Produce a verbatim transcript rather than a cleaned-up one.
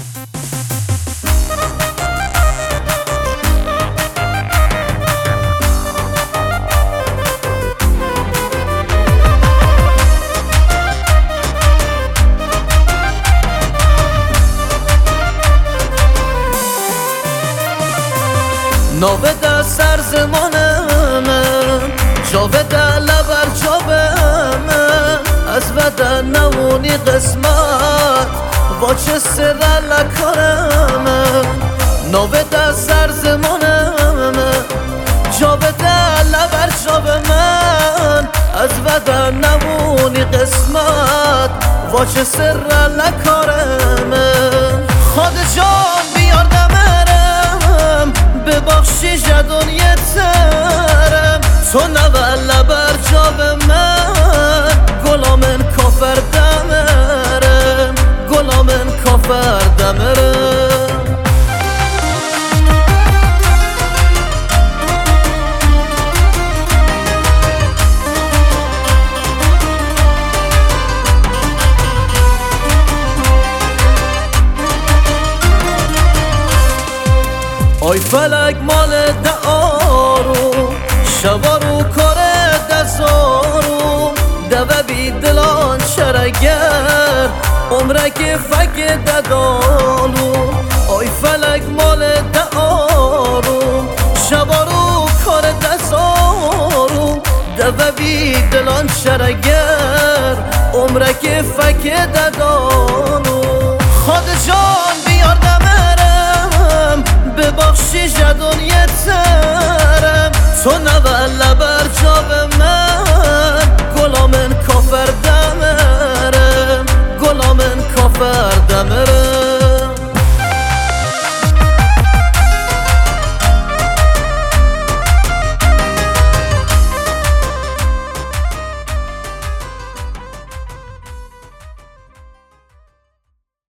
ناوه ده سر زمانم جاوه ده لبر جاوم از وده نمونی قسمت با چه سر لکارم ناوه ده سر زمانم جاوه ده لبر جاوم از وده نمونی قسمت با چه سر لکارم خود جان بیار دمرم ببخشی دنیا ترم تو نوال بر جاب من گلامن کافر دمرم گلامن کافر دمرم آی فلک مال دارو شوارو کار دزارو دوه بی دلان شرگر عمره که فک ددالو آی فلک مال دارو شوارو کار دزارو دوه بی دلان شرگر عمره که فک ددالو خود جان بیار دمرم ببخشی دنیا ترم تو نوال بر جاب من گلامن کافر دمرم گلامن کافر دمرم